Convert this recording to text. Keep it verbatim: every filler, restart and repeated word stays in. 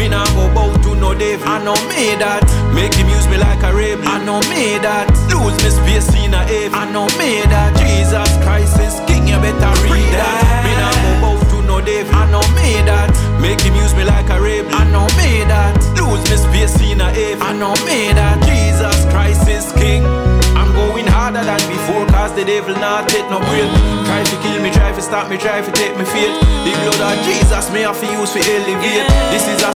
Me nah go bow to no devil. I know me that. Make him use me like a rebel. I know me that. Lose me space in a heaven. I know me that. Jesus Christ is King, you better read that. Me nah go bow to no devil. I know me that. Make him use me like a rebel. I know me that. Lose me space in a heaven. I know me that. Jesus Christ is King. I'm going harder than before, cause the devil not take no break. Try to kill me, try to stop me, try to take me faith. The blood of Jesus me have to use for elevate. This is a